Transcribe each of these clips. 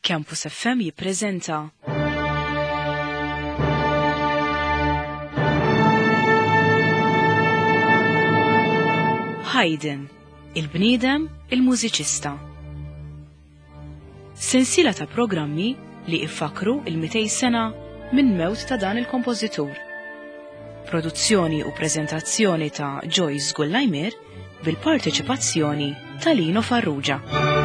Campus FM jippreżenta Haydn, il-bniedem, il-mużiċista. Sensiela ta' programmi li iffakru il-200 sena minn mewt ta' dan il-kompożitur. Produzzjoni u preżentazzjoni ta' Joyce Gullajmer bil-parteċipazzjoni ta' Lino Farrugia.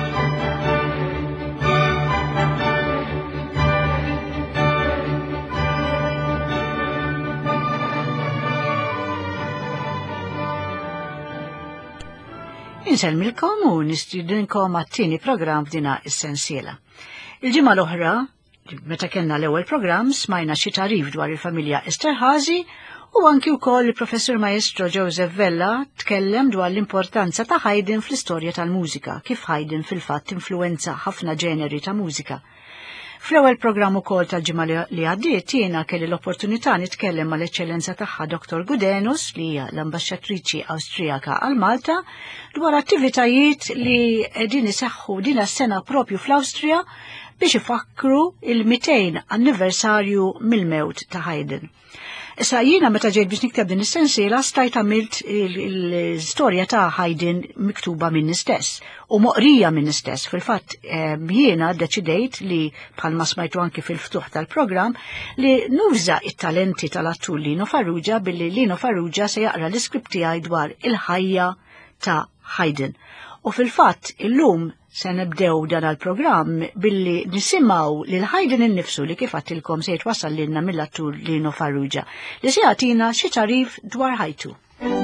Inselmilkom u nistidinkom għat-tieni programm f'dina is-sensiela. Il-ġimgħa l-oħra, meta kellna l-ewwel programm, smajna xi tarif dwar il-familja Esterházy u anki wkoll il-professur Maestro Joseph Vella tkellem dwar l-importanza ta' Haydn fl-istorja tal-mużika, kif Haydn fil-fatt influenza ħafna ġeneri ta' mużika. Fl-ewwel programm ukoll tal-ġimgħa li għaddiet jiena kelli l-opportunità nitkellem mal-eċċellenza tagħha Dr. Gudenus li hija l-Ambaxxatriċi Awstrijaka għal Malta dwar attivitajiet li qegħdin iseħħu din is-sena propju fl-Awstrija biex ifakkru il-200 anniversarju mill-mewt ta' Haydn. Issa jiena meta ġejt biex nikteb din is-sensiela stajt għamilt l-istorja ta' Haydn miktuba minn istess u moqrija minn istess. Fil-fatt jiena ddeċidejt li bħalma smajtu anki fil-ftuħ tal-programm li nuża it-talenti tal-attur Lino Farrugia billi Lino Farrugia se jaqra l-iskript tiegħi dwar il-ħajja ta' Haydn. U fil-fatt illum se nibdew dan għal-programm billi nisimgħu lil Haydn innifsu li kif għattilkom se jitwassal lilna mill-attur Lino Farrugia li se jagħtina xi tarif dwar ħajtu.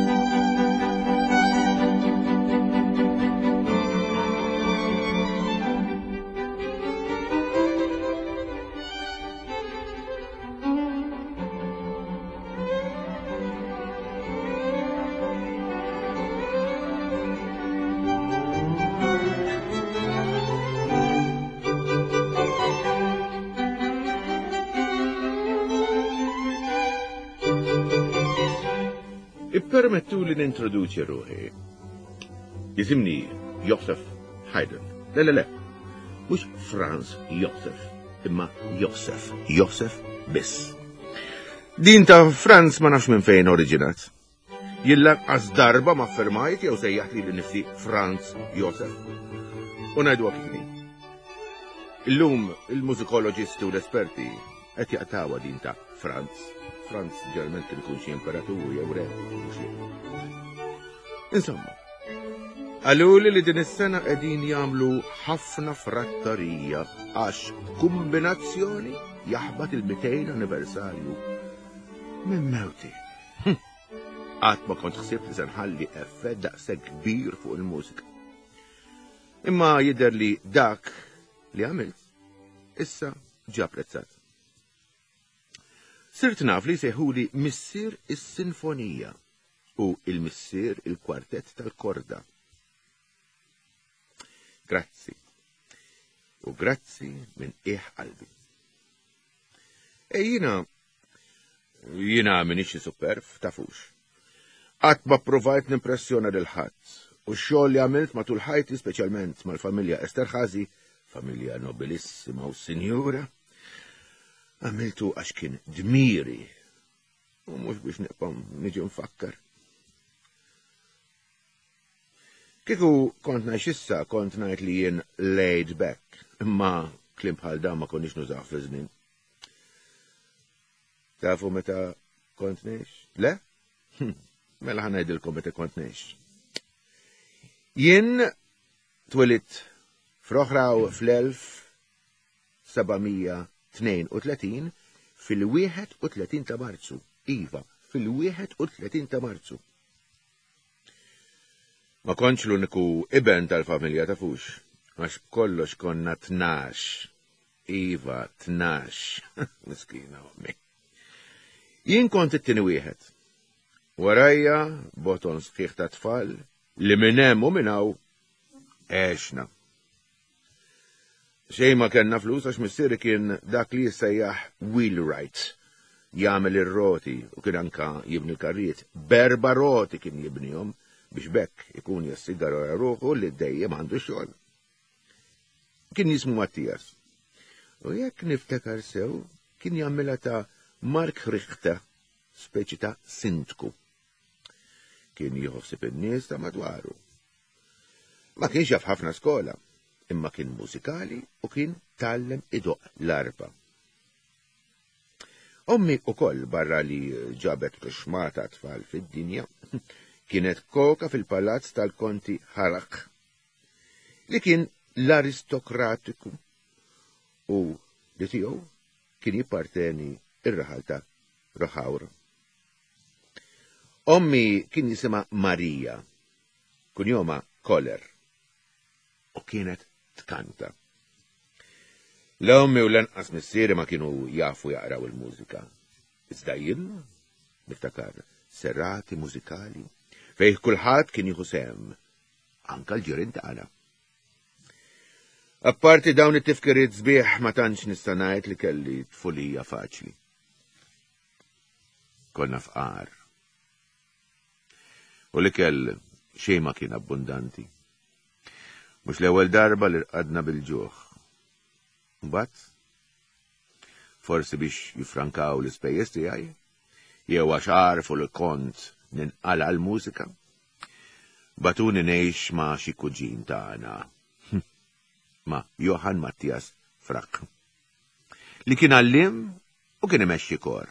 Permettu li nintroduċi ruħi. Jisimni Joseph Haydn. Le, mux Franz Joseph, imma Joseph. Joseph biss. Din ta' Franz ma nafx minn fejn oriġinat. Jillaqas darba ma' fermajt jew sejjaħ li nifsi Franz Joseph. U ngħidu kifni. Illum il-mużikoloġisti u l-esperti qed jaqtawa din ta' Franz ġerment ikun xi imperatur jew re. Insomma, għaluli li din is-sena qegħdin jagħmlu ħafna frattarija għax kombinazzjoni jaħbad il-200 anniversarju minn mewti. Qatt ma kont ħsibt li se nħalli effett daqshekk kbir fuq il-mużika. Imma jidher li dak li għamilt issa ġie apprezzat. Sirt naf li seħuli missier is-sinfonija u il-missier il-kwartett tal-korda. Grazzi. U grazzi minn qalbi. Jina minix superf, tafux. Qatt ma provajt nimpressjona lil ħadd u x-xogħol li għamilt matul ħajti speċjalment mal-familja Esterházy, familja nobilissima u sinjura, għamiltu għax kien dmiri, u mux biex niqpom niġi nfakkar. Kieku kont ngħid issa kont ngħid li jien laid back, imma klim bħal dan ma konniex nużaw fi żmien. Tafu meta kont ngħix? Le? Mela ħanajdilkom meta kont ngħix. Jien twilit f'Roħraw fl-1732 fil-31 ta' Marzu. Iva, fil-31 ta' Marzu. Ma kontx l-uniku iben tal-familja tafux, għax kollox konna 12. Iva, 12. Miskina ommi. Jien kont it-tieni wieħed. Warajja, boton sħiħ ta' tfal, li minn hemm u minn hawn għexna. Xejn ma kellna flus għax missieri kien dak li jissejjaħ wheelwright, jagħmel ir-roti u kien anka jibni l-karrijiet. Berba roti kien jibnihom biex bekk ikun jassigara ruħu li dejjem għandu xogħol. Kien jismu Mattias. U jekk niftakar sew, kien jagħmilha ta' Mark Richter, speċi ta' sindku. Kien jħossib in-nies ta' madwaru. Ma kienx jaf ħafna skola, imma kien mużikali u kien tallem idoq l-arpa. Ommi ukoll barra li ġabet xmata tfal fid-dinja, kienet koka fil-palazz tal-konti Harrach, li kien l-aristokratiku u li tiegħu kien jipparteni ir-raħal ta' Roħawr. Ommi kien jisimha Marija, kunjoma Koller, u kienet tkanta. L-ommi u l-anqas missieri ma kienu jafu jaqraw il-mużika. Iżda jien niftakar serrati mużikali fejn kulħadd kien jieħu sehem, anke l-ġirien tagħna. Apparti dawn it-tifkiriet sbieħ ma tantx nista' ngħid li kelli tfulija faċli. Konna fqar. U li kell xejn ma kien abbundanti. Mhux l-ewwel darba li rqadna bil-ġuħ. Mbagħad, forsi biex jifrankaw l-ispejjeż tiegħi, jew għax għarfu li kont ninqala l-mużika, batuni ngħix ma' xi kuġin tagħna, ma' Johann Mattias Frak, li kien għallim u kien imexxi kor.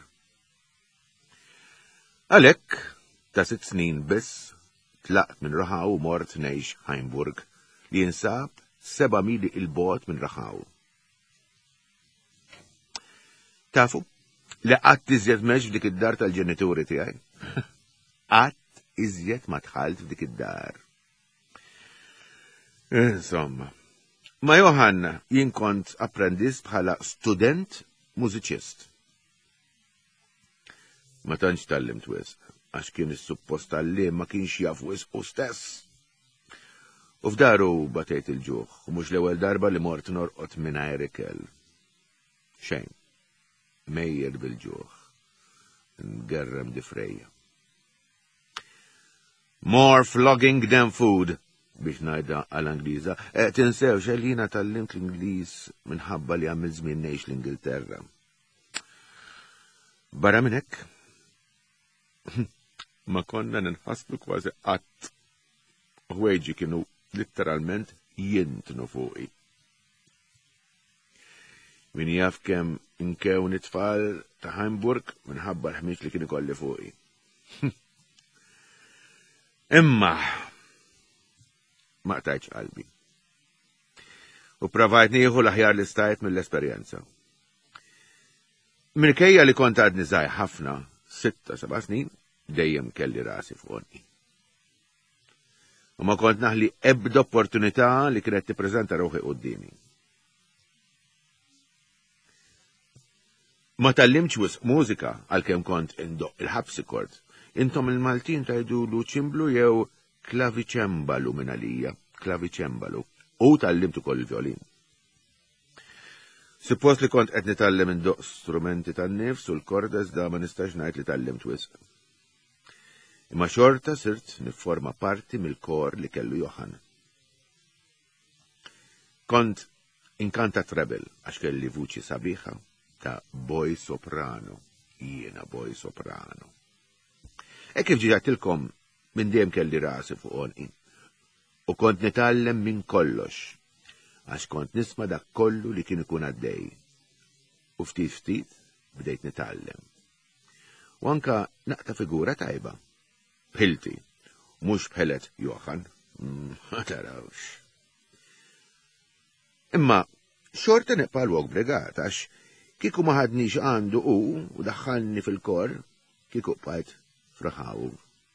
Għalhekk, ta' 6 snin biss, tlaqt minn Raħaw u mort ngħix Heimburg li jinsab 7 mili il-bogħod minn Raħaw. Tafu, li qatt iżjed mex f'dik id-dar tal-ġenituri tiegħi. Qatt iżjed ma dħalt f'dik id-dar. Insomma, ma' Johanna jien kont apprendist bħala student mużiċist. Ma tantx tallimt wisq, għax kien is-suppost tallim ma kienx jaf wisq u stess. U f'daru batejt il-ġuħ, u mhux l-ewwel darba li mort norqod mingħajr ikel. Xejn. Mejjer bil-ġuħ. Ngerrem di frejja. More flogging than food, biex ngħidha għall-Angliża. Tinsewx li jiena tallimt l-Ingliż minħabba li għamil żmien ngħix l-Ingilterra. Barra minn hekk, ma konna ninħasslu kważi qatt. Ħwejġi kienu litteralment jintnu fuqi. Min jaf kemm inkew nitfal ta' Heimburg minħabba l-ħmiġ li kien ikolli fuqi. Imma ma qtajtx qalbi. U provajt nieħu l-aħjar li stajt mill-esperjenza. Minkejja li kont għadni żgħir ħafna, 6-7 snin, dejjem kelli rasi fuqni. U ma kont naħli ebda opportunità li kienet tippreżenta ruħi qudiemi. Ma tallimx wisq mużika għalkemm kont indoq il-ħabsikord. Intom il-Maltin tajdulu ċimblu jew klaviċembalu minn għalija, klaviċembalu. U tallimt ukoll il-violin. Suppost li kont qed nitallem indoq strumenti tan-nifs u l-korda iżda ma nistax ngħid li tallimt wisq. Imma xorta sirt nifforma parti mill-kor li kellu Johann. Kont inkanta trebel għax kelli vuċi sabiħa ta' boj soprano, jiena boj soprano. E kif ġiġatilkom minn dejjem kelli rasi fuqoni. U kont nitallem minn kollox, għax kont nisma dak kollu li kien ikun għaddej. U ftit bdejt nitallem. U anka naqta figura tajba. Bħilti, mhux bħelet Johann, ma tarawx. Imma xorta neqpal wok bregat, għax kieku ma ħadniex għandu u daħħalni fil-kor, kieku bqajt fraħaw.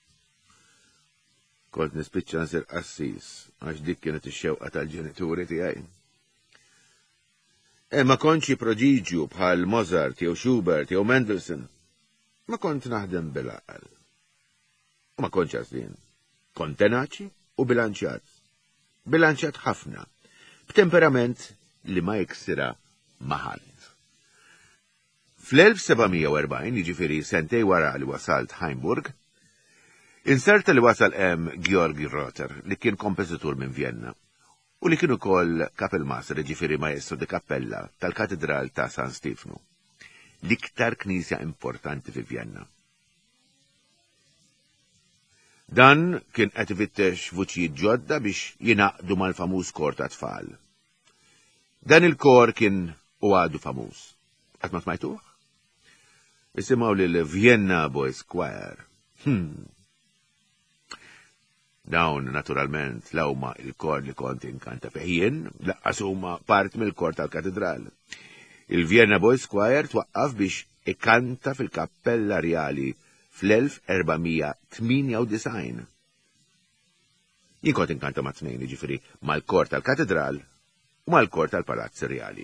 Kont nispiċċa nsir qassis, għax dik kienet ix-xewqa tal-ġenituri tiegħi. Ma kontx prodigju bħal Mozart jew Schubert jew Mendelssohn. Ma kont naħdem bil-aqal. Ma kontx għażlien. Kont tenaċi u bilanċjat. Bilanċjat ħafna, b'temperament li ma jiksira maħal. Fl-1740, jiġifieri sentej wara li wasalt Heimburg, inserta li wasal Georgi Rotter li kien kompożitur minn Vienna u li kienu kol kapelmaster ġifiri maestro de kappella tal-katedral ta' San Stefano, l-iktar knisja importanti fi Vienna. Dan kien qed ifittex vuċijiet ġodda biex jinaqdu mal-famuż kor ta' tfal. Dan il-kor kien u għadu famuż. Qatt ma smajtuh? Isimgħu lil Vienna Boys Choir. Dawn, naturalment, l-huma il-kor li kont inkanta feħjien, laqqas huma part mill-kor tal-katedral. Il-Vienna Boys Choir twaqqaf biex ikanta fil-Kappella Reali fl-1498. Jien kont inkanta ma' tnejn, ġifieri mal-kor tal-katedral u mal-kor tal-Palazz Reali.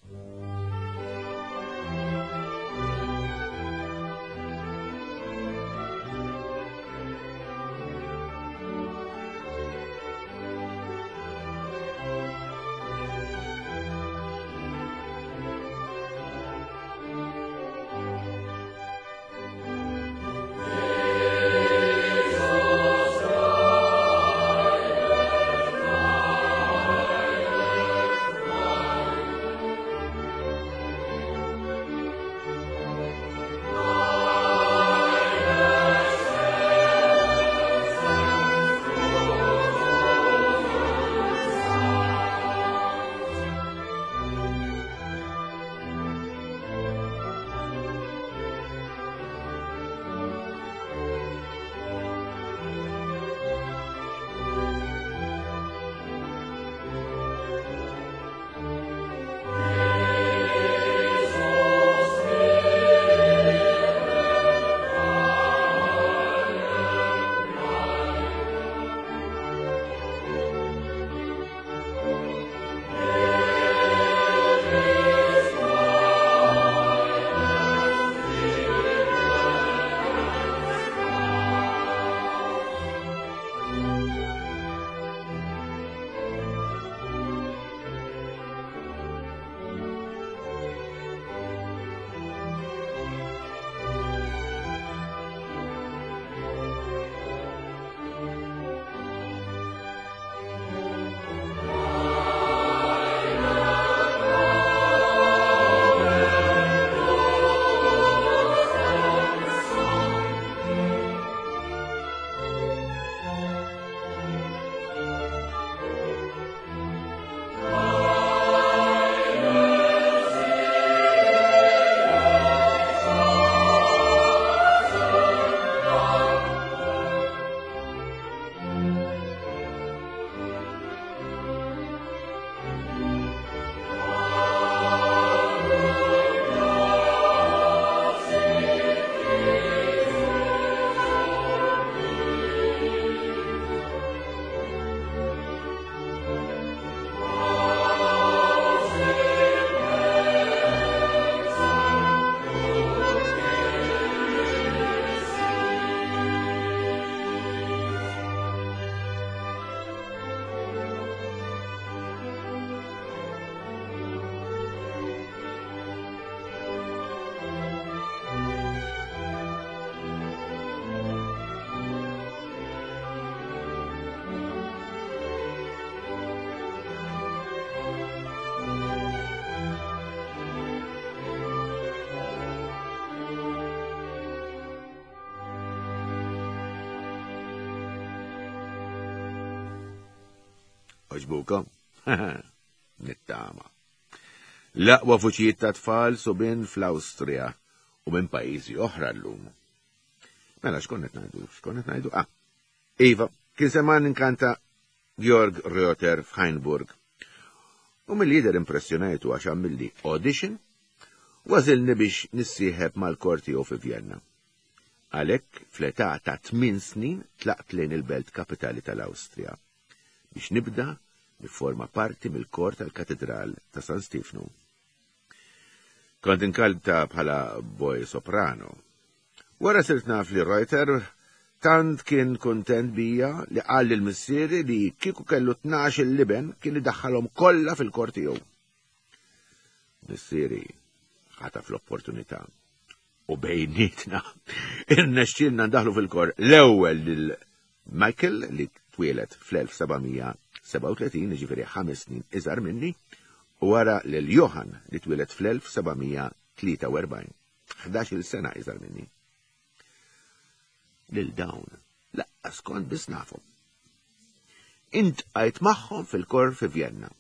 Oġbukom? Nittama. L-aqwa fuċijiet ta' tfal subin fl-Awstrija u minn pajjiżi oħra llum. Mela, x'konnet ngħidu? Iva, kien seman inkanta Georg Reuter f'Heinburg. U mill-lider impressjonajtu għax għamilli audition għażilni biex nissieħeb mal-kor tiegħu fi Vienna. Għalhekk fl-età ta' 8 snin tlaqt lejn il-belt kapitali tal-Awstrija biex nibda nifforma parti mill-kor tal-katedral ta' San Stefano. Kont inkalta bħala boy soprano. Wara sirt naf li Reuter tant kien kontent bija li qal l-missieri li kieku kellu 12 liben kien idaħħalhom kollha fil-kor tiegħu. Missieri ħata fl-opportunità. U bejnietna irnexxielna ndaħlu fil-kor l-ewwel lil Michael li twieled fl-1776 37 ġifiri 5 snin iżar minni, u wara l-Johan li twilet fl-1743, 11 sena iżar minni. Lil dawn, laqqas kont biss nafhom. Intqajt magħhom fil-kor fi Vienna.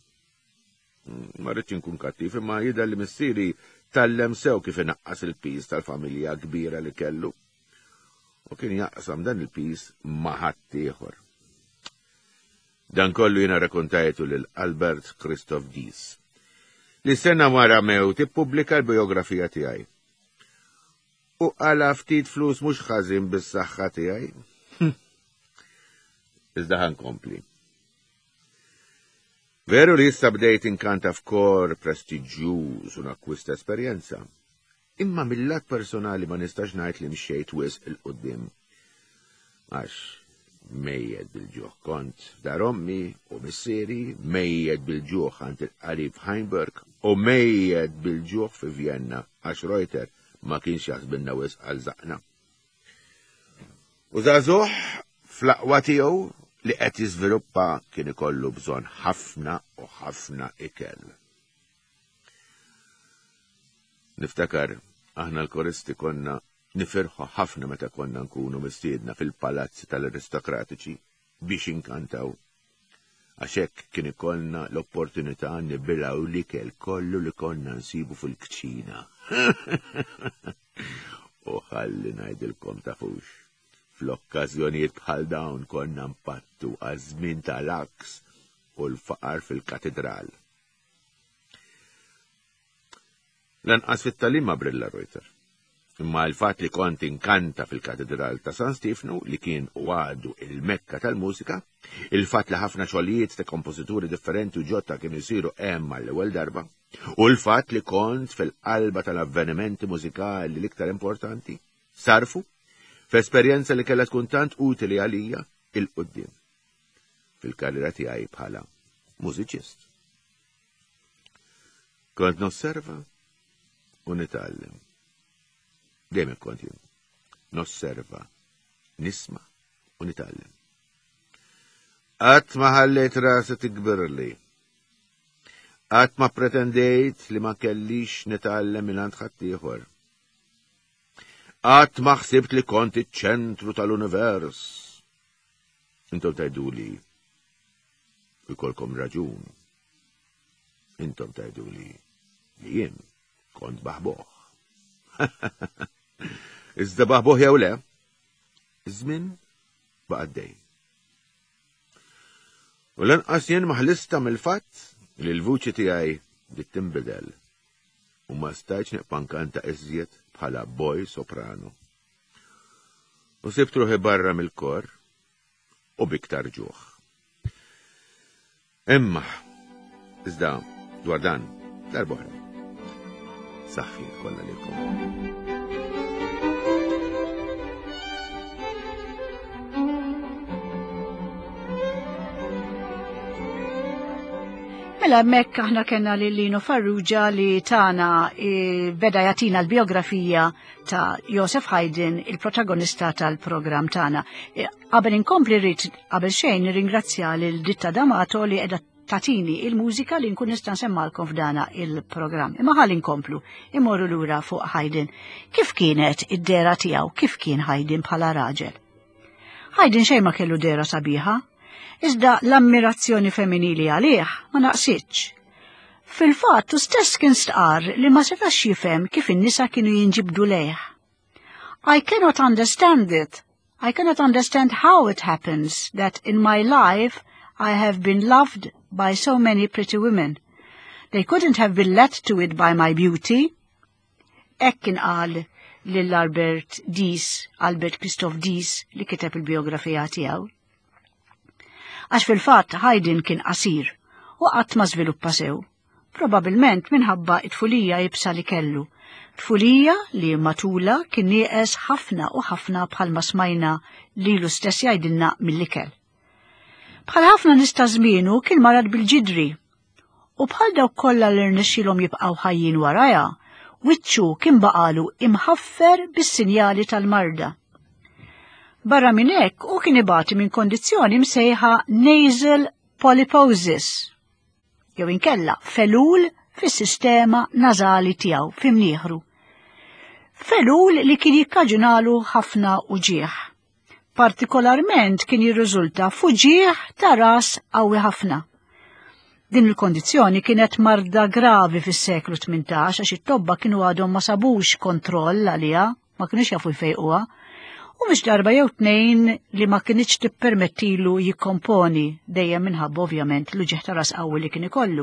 Ma rridx inkun kattiv, imma jidher li missieri tallem sew kif inaqqas il-piż tal-familja kbira li kellu, u kien jaqsam dan il-piż ma' ħadd ieħor. Dan kollu jiena rakkontajtu lil Albert Christoph Dies, li sena wara mewt ippubblika l-biografija tiegħi. U għala ftit flus mhux ħażin bis-saħħa tiegħi. Iżda ħankompli. Veru li issa bdejt inkanta f'kor prestiġjuż u nakkwista esperjenza, imma mill-lat personali ma nistax ngħid li mxejt wisq il-qudiem. Għax mejjed bil-ġuħ kont dar ommi u missieri, mejjed bil-ġuħ għand il-qarib Heimberg u mejjed bil-ġuħ fi Vienna għax Reuter ma kienx jaħsbinna wisq għal zaqna. U żagħżugħ fl-aqwa tiegħu li qed jiżviluppa kien ikollu bżonn ħafna u ħafna ikel. Niftakar aħna l-koristi konna nifirħu ħafna meta konna nkunu mistiedna fil-palazzi tal-aristokratiċi biex inkantaw. Għax hekk kien ikollna l-opportunità nibilgħu l-ikel kollu li konna nsibu fil-kċina. U ħalli ngħidilkom tafux. Fl-okkażjonijiet bħal dawn konna mpattu għaż-żmien tal-aks u l-faqar fil-katedral. Lanqas fit-tagħlim brilla Reuter. Imma l-fatt li kont inkanta fil-katedral ta' San Stefanu li kien għadu il-Mekka tal-mużika, il-fatt li ħafna xogħlijiet ta' kompożituri differenti u ġotta kienu jsiru hemm għall-ewwel darba, u l-fatt li kont fil-qalba tal-avvenimenti mużikali l-iktar importanti, sarfu f'esperjenza li kellha tkun tant utili għalija il-qudiem fil-karriera tiegħi bħala mużiċist. Kont nosserva u nitgħallem. Dejjem kont jien. Nosserva, nisma' u nitgħallem. Qatt ma ħallejt rasi tikbirli. Qatt ma pretendejt li ma kellix nitgħallem mingħand ħadd ieħor. Qatt ma ħsibt li kont iċ-ċentru tal-univers. Intom tgħiduli ikolkom raġun. Intom tgħiduli li jien kont baħboħ. Iżda baħboħ jew le, iż-żmien baqa' għaddej. U lanqas jien maħlista mill-fatt li l-vuċi tiegħi dik tinbidel u ma stajtx neqpankanta iżjed bħala boj soprano. U sibt ruħi barra mill-kor u biktar ġuħ. Imma, iżda dwar dan, darb'oħra. Saħħi kollha lilkom. Mela mek aħna kena Lino Farrugia li tana beda jatina l-biografija ta' Joseph Haydn, il-protagonista tal-program tana. Qabel inkompli rrid qabel xejn nirringrazzja lil Ditta D'Amato li qiegħda tatini il-mużika li nkun nista' nsemmalkom f'dana il-programm. Imma ħalli nkomplu, immorru lura fuq Haydn. Kif kienet id-dera tiegħu, kif kien Haydn bħala raġel? Haydn xejn ma kellu dera sabiħa, iżda l-ammirazzjoni femminili għalih ma naqsitx. Fil-fatt stess kien stqar li ma setax jifhem kif in-nisa kienu jinġibdu lejh. I cannot understand it. I cannot understand how it happens that in my life I have been loved by so many pretty women. They couldn't have been led to it by my beauty. Hekk inqal lil Albert Christoph Dies li kiteb il-biografija tiegħu. Għax fil-fatt Haydn kien qasir u qatt ma żviluppa sew, probabbilment minħabba t-tfulija jibsa li kellu. Tfulija li matula kien nieqes ħafna u ħafna bħalma smajna lilu stess jgħidilna mill-ikel. Bħal ħafna nista' żmienu kien marad bil-ġidri u bħal dawk kollha li rnexxilhom jibqgħu ħajjin warajha, wiċċu kien baqalu imħaffer bis-sinjali tal-marda. Barra minn hekk u kien ibati minn kondizzjoni msejħa nasal polyposis, jew inkella felul fis-sistema nażali tiegħu f'imnieħru. Felul li kien jikkaġunalu ħafna uġieħ. Partikolarment kien jirriżulta f'uġieħ ta' ras qawwi ħafna. Din il-kondizzjoni kienet marda gravi fis-seklu 18 għax it-tobba kienu għadhom ma sabux kontroll għaliha, ma kienux jafu jfejquha, u mhux darba jew tnejn li ma kienx tippermettilu jikkomponi dejjem minħabba ovvjament l-uġieħ ta' ras qawwi li kien ikollu.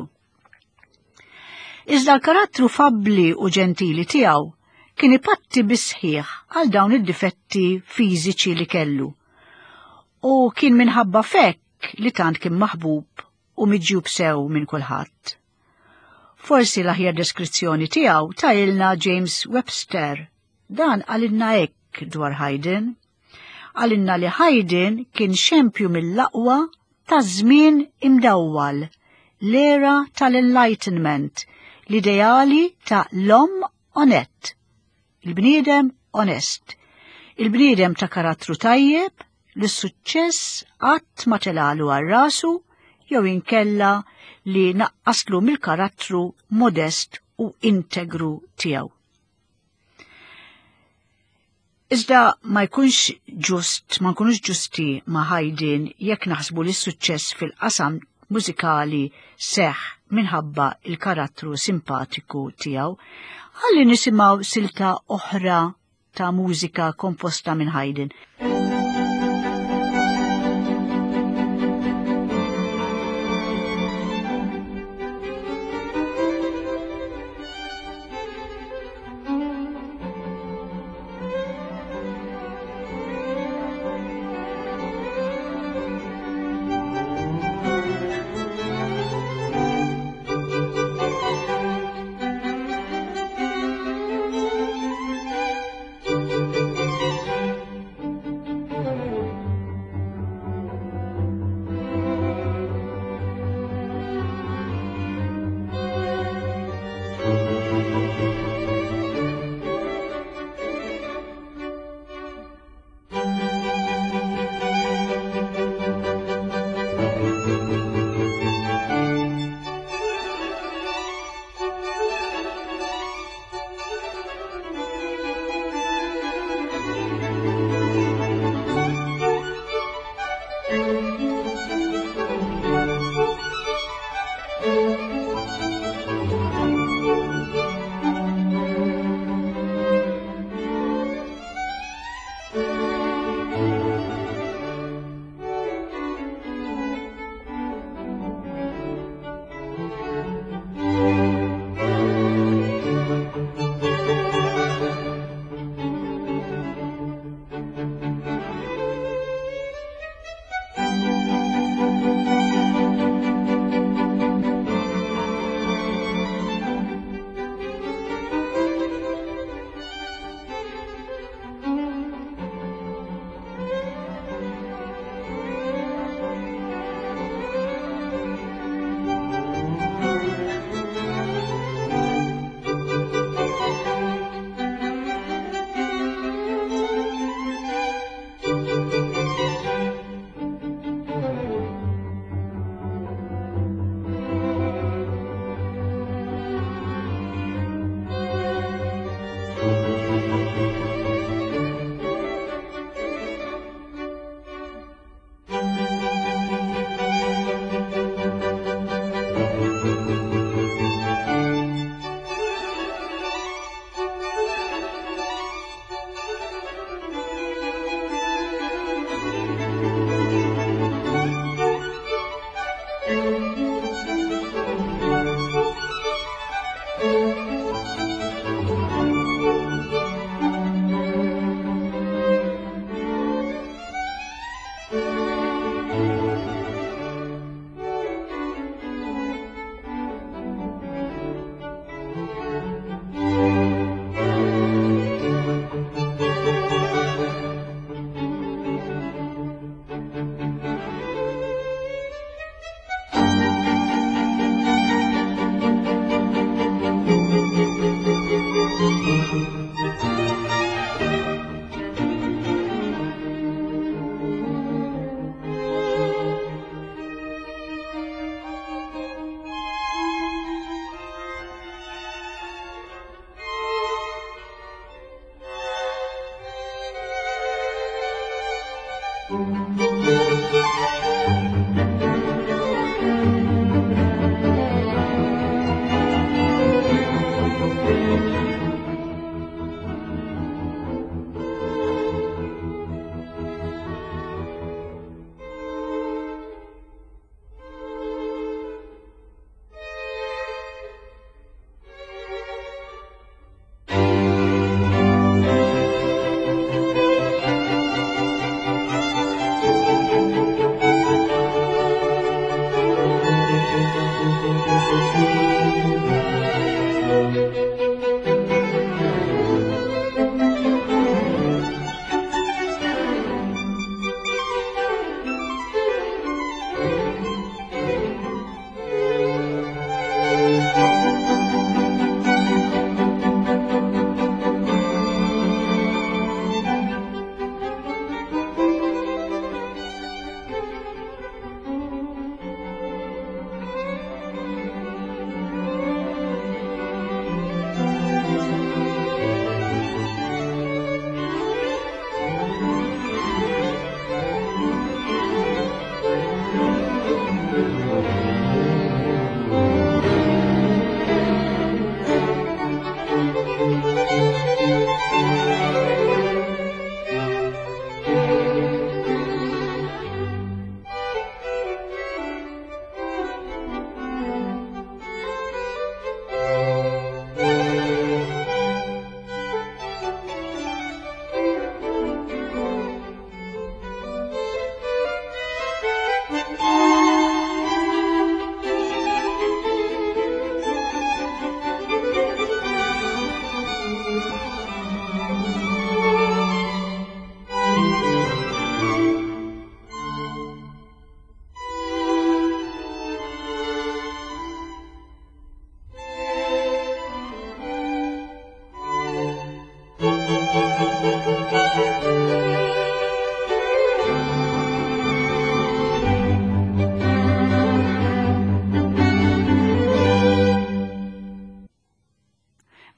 Iżda l-karattru fabbli u ġentili tiegħu kien ipatti bisħieħ għal dawn id-difetti fiżiċi li kellu. U kien minħabba fekk li tant kien maħbub u miġjub sew minn kulħadd. Forsi l-aħjar deskrizzjoni tiegħu tajilna James Webster. Dan għalinna hekk dwar Haydn. Għalinna li Haydn kien xempju mill-aqwa ta' żmien imdawwal, l-era tal-Enlightenment, l-ideali ta' l-om onett, il-bniedem onest, il-bniedem ta' karattru tajjeb li s-suċċess qatt ma telalu għal rasu jew inkella li naqqaslu mill-karattru modest u integru tiegħu. Iżda ma nkunux ġusti ma' Haydn jekk naħsbu li s-suċċess fil-qasam mużikali seħħ minħabba il-karattru simpatiku tiegħu, ħalli nisimgħu silta oħra ta' mużika komposta minn Haydn.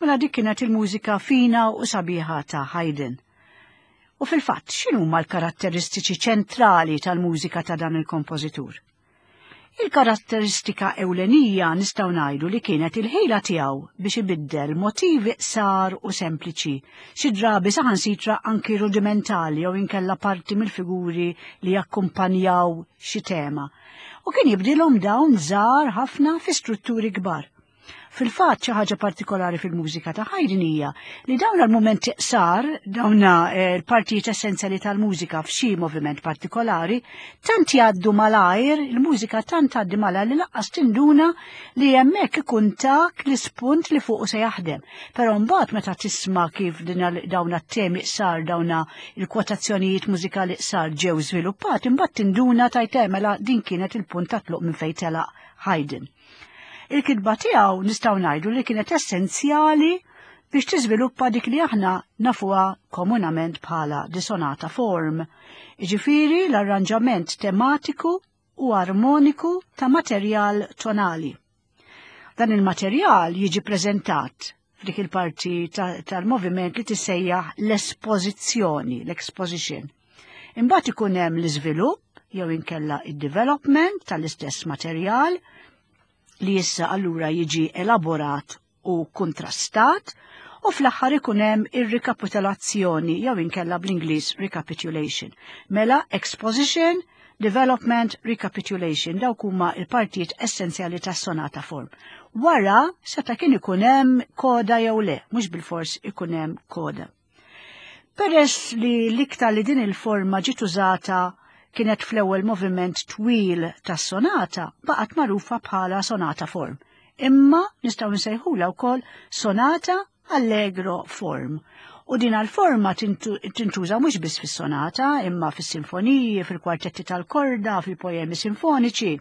Mela dik kienet il-mużika fina u sabiħa ta' Haydn. U fil-fatt, x'inhuma l-karatteristiċi ċentrali tal-mużika ta' dan il-kompożitur? Il-karatteristika ewlenija nistgħu ngħidu li kienet il-ħejla tiegħu biex ibiddel motivi qsar u sempliċi, xi drabi saħansitra anki rudimentali jew inkella parti mill-figuri li jakkumpanjaw xi tema. U kien jibdilhom dawn żgħar ħafna fi strutturi kbar. Fil-fatt xi ħaġa partikolari fil-mużika ta' Haydn hija li dawn l-mumenti qsar, dawn l-partijiet essenzjali tal-mużika f'xi moviment partikolari, tant jgħaddu malajr, il-mużika tant tgħaddi malajr li laqqas tinduna li hemmhekk ikun tak l-ispunt li fuqu se jaħdem. Però mbagħad meta tisma' kif dawn at-temi qsar, dawn il-kwotazzjonijiet mużikali qsar ġew żviluppati, imbagħad tinduna tajt mela din kienet il-punt ta' tluq minn fejn telaq Haydn. Il-kitba tiegħu nistgħu ngħidu li kienet essenzjali biex tiżviluppa dik li aħna nafuha komunament bħala disonata form, jiġifieri l-arranġament tematiku u armoniku ta' materjal tonali. Dan il-materjal jiġi preżentat f'dik il-parti tal-moviment li tissejjaħ l-espożizzjoni, l-exposition. Imbagħad ikun hemm l-iżvilupp jew inkella id-development tal-istess materjal li issa allura jiġi elaborat u kontrastat u fl-aħħar ikun hemm ir-rikapitolazzjoni jew inkella bl-Ingliż recapitulation. Mela exposition, development, recapitulation dawk huma l-partijiet essenzjali tas-sonata form. Wara seta' kien ikun hemm koda jew le, mhux bil-fors ikun hemm koda. Peress li l-iktar li din il-forma ġiet użata kienet fl-ewwel moviment twil tas-sonata baqgħet magħrufa bħala sonata form. Imma nistgħu nsejħula wkoll sonata allegro form. U din għall-forma tintuża mhux biss fis-sonata, imma fis-sinfoniji, fil-kwartetti tal-korda, fil-poemi sinfoniċi.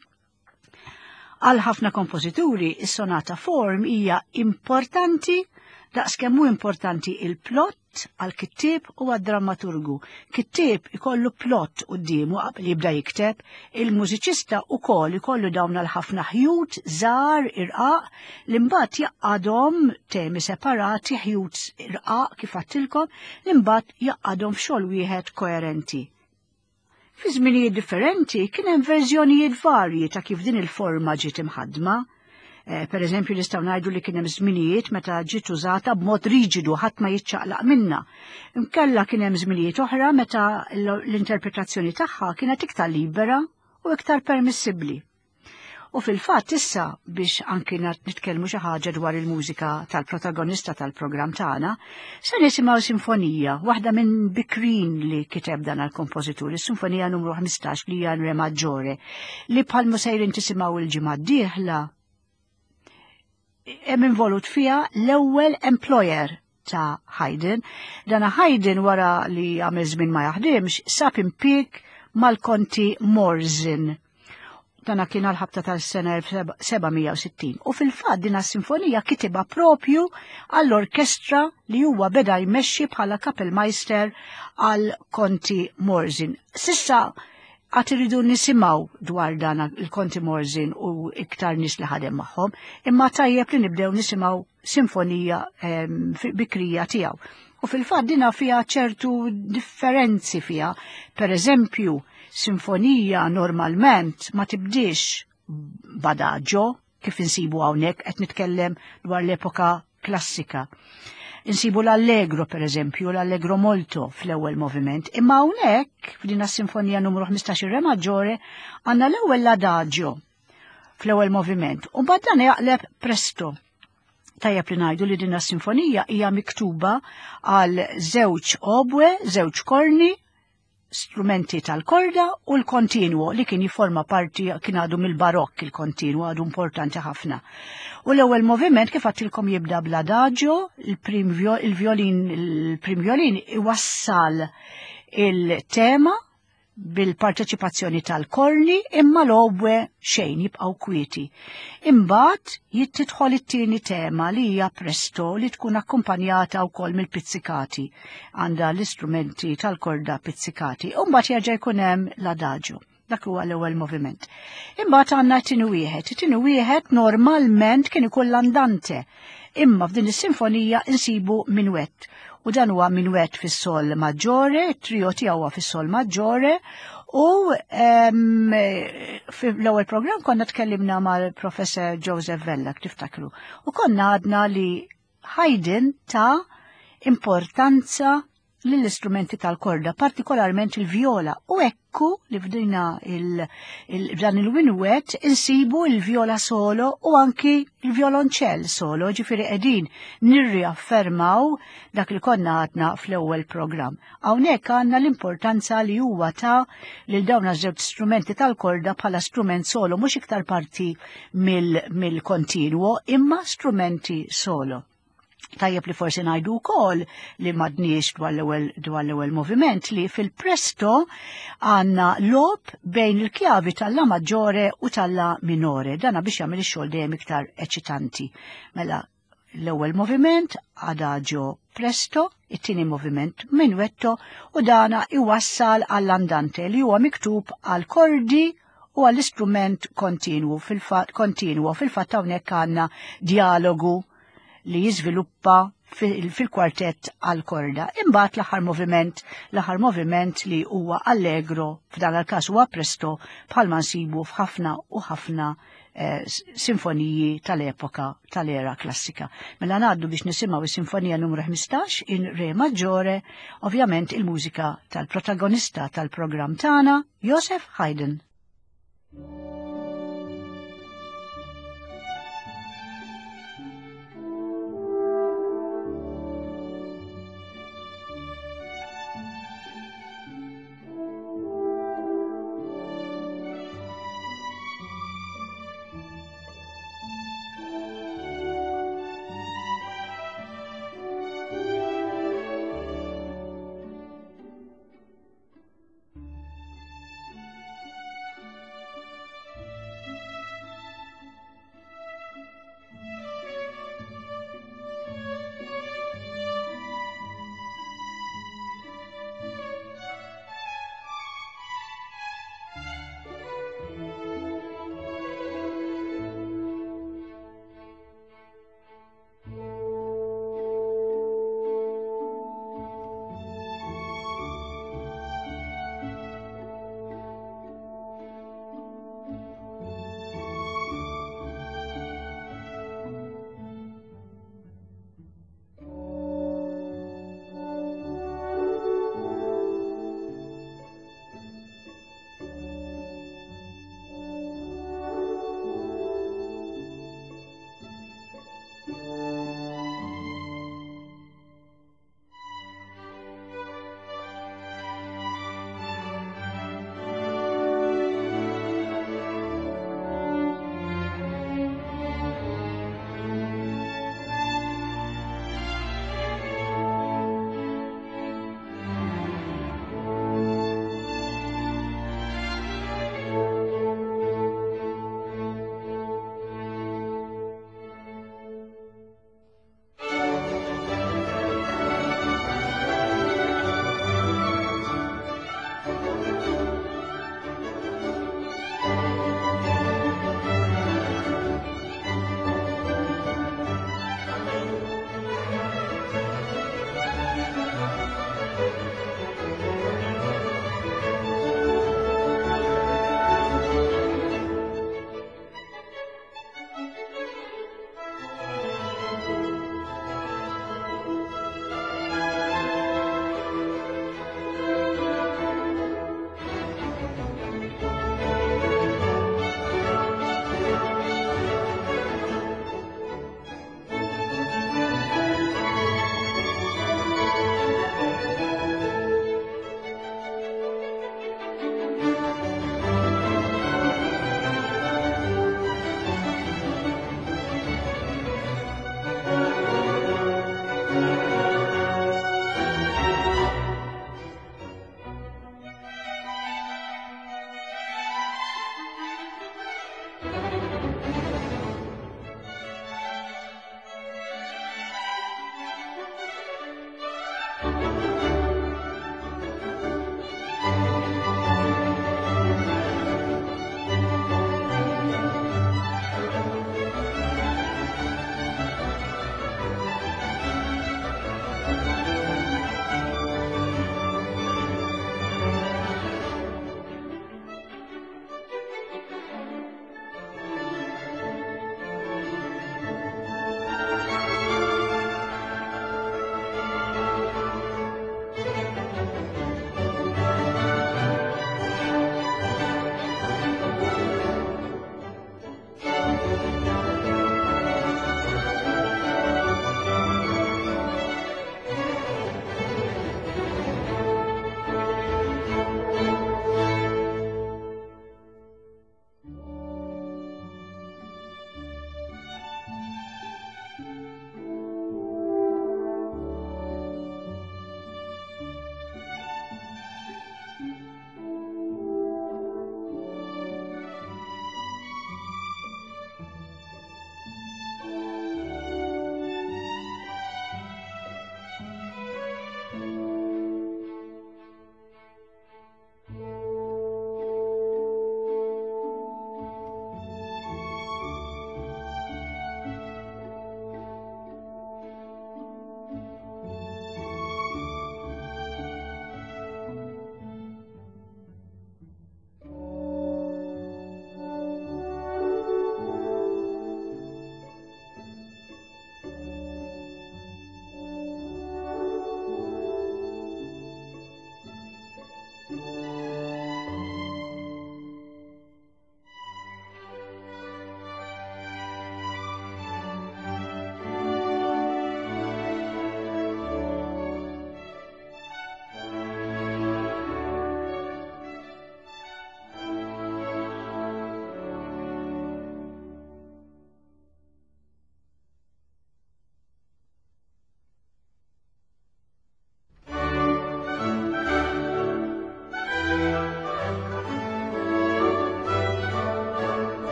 Għal ħafna kompożituri, is-sonata form hija importanti daqskemm hu importanti il-plott għal-kittib u għad-drammaturgu. Kittib ikollu plott qudiemu qabel jibda jikteb, il-mużiċista wkoll ikollu dawn għal-ħafna ħjut żgħar irqaq li mbagħad jaqgħadhom temi separati ħjut irqaq kif għattilkom li mbagħad jaqgħadhom f'xogħol wieħed koerenti. Fi żminijiet differenti kien hemm verżjonijiet varji ta' kif din il-forma ġiet imħaddma. Per eżempju nistgħu ngħidu li kien hemm żminijiet meta ġiet użata b'mod riġidu ħadd ma jiċċaqlaq minnha. Inkella kien hemm żminijiet oħra meta l-interpretazzjoni tagħha kienet iktar libera u iktar permissibbli. U fil-fatt issa biex anki nitkellmu xi ħaġa dwar il-mużika tal-protagonista tal-programm tagħna, se nisimgħu sinfonija, waħda minn bikrin li kiteb dan għall-kompożitur, is-sinfonija numru 15 li hija Re Maggiore, li bħalma sejrin tisimgħu il-ġimgħa d-dieħla hemm involut fiha l-ewwel employer ta' Haydn. Dana Haydn wara li għamel żmien ma jaħdimx sab impjieg mal-Konti Morzin. Dana kien għal-ħabta tal-sena 1760. U fil-fatt din is-sinfonija kitibha propju għall-orkestra li huwa beda jmexxi bħala kapellmeister għall-Konti Morzin. Sissa għat iridu nisimaw dwar dan il-Konti Morzin u iktar nis li ħadem magħhom, imma tajjeb li nibdew nisimaw sinfonija bikrija tiegħu. U fil-fatt dina fiha ċertu differenzi fiha. Per eżempju, sinfonija normalment ma tibdix b'adagio kif insibu hawnhekk qed nitkellem dwar l-epoka klassika. Insibu l-allegro, per eżempju, l-allegro molto fl-ewwel moviment, imma hawnhekk f'din is-sinfonija numru 15 Re Maggiore għandna l-ewwel l-adagio fl-ewwel moviment, u mbagħad dan jaqleb presto. Tajjeb li ngħidu li din is-sinfonija hija miktuba għal żewġ obwe, żewġ korni, strumenti tal-korda u l-kontinuo li kien jiforma parti kien għadu mill-barokk il-kontinuo għadu importanti ħafna. U l-ewwel moviment kif għattilkom jibda bl-adagio, il-prim violin iwassal il-tema bil-parteċipazzjoni tal-korni imma l-obwe xejn jibqgħu kwieti. Imbagħad jittidħol it-tieni tema li hija presto li tkun akkumpanjata wkoll mill-pizzikati. Għandha l-istrumenti tal-korda pizzikati u mbagħad jerġa' jkun hemm l-adagio. dak huwa l-ewwel moviment. Imbagħad għandna t-tieni wieħed. It-tieni wieħed normalment kien ikun l-andante, imma f'din is-sinfonija insibu minwett. U dan huwa minwett fis-sol maġġore, it-trio tiegħu huwa fis-sol maġġore, u fl-ewwel programm konna tkellimna mal-Professor Joseph Vella, tiftakru. U konna għadna li Haydn ta' importanza lill-istrumenti tal-korda, partikolarment il-viola, u ekku li f'dina dan il-winwet insibu il-viola solo u anki il-violonċell solo, ġifiri qegħdin nirriaffermaw dak li konna għadna fl-ewwel programm. Hawnhekk għandna l-importanza li huwa ta' lil dawn iż-żewġ strumenti tal-korda bħala strument solo, mhux iktar parti mill-kontinwo, imma strumenti solo. Tajjeb li forsi ngħidu wkoll li m'għadniex dwar l-ewwel moviment li fil-presto għandna lob bejn il-kjavi tal-la maġġore u tal-la minore. Dana biex jagħmel ix-xogħol dejjem iktar eċitanti. Mela l-ewwel moviment adagio presto, it-tieni moviment minuetto u dana iwassal għall-andante li huwa miktub għal kordi u għall-istrument kontinwu. Fil-fatt hawnhekk għandna dialogu li jiżviluppa fil-kwartett għal-korda. Imbagħad l-aħħar moviment li huwa allegro, f'dan il-każ huwa presto, bħalma nsibu f'ħafna u ħafna sinfoniji tal-epoka tal-era klassika. Mela ngħaddu biex nisimgħu is-sinfonija numru 15 in Re maġġore, ovvjament il-mużika tal-protagonista tal-programm tagħna, Joseph Haydn.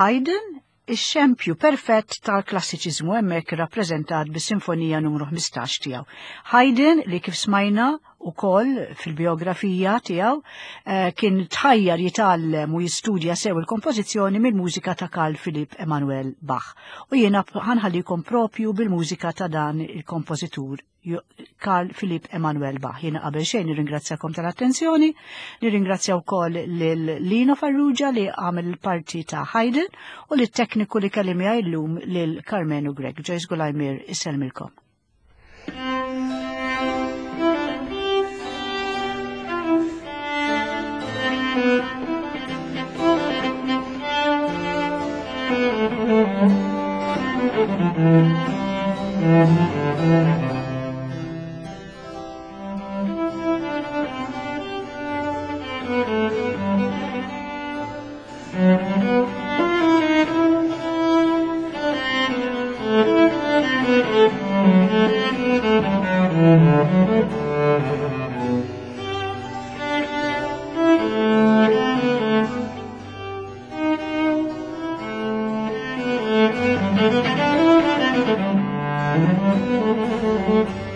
Haydn, ix-xempju perfett tal-klassiċiżmu hemmhekk rappreżentat bis-Sinfonija numru 15 tiegħu. Haydn li kif smajna ukoll fil-biografija tiegħu kien tħajjar jitgħallem u jistudja sew il-kompożizzjoni mill-mużika ta' Carl Philipp Emanuel Bach. U jiena ħanħallikom propju bil-mużika ta' dan il-kompożitur Carl Philipp Emanuel Bach. Jiena qabel xejn nirringrazzjakom tal-attenzjoni, nirringrazzja wkoll lil Lino Farrugia li għamel il-parti ta' Haydn u lit-tekniku li kellim llum lil Carmenu Greg. Joyce Gulajmir isselmilkom. Thank you.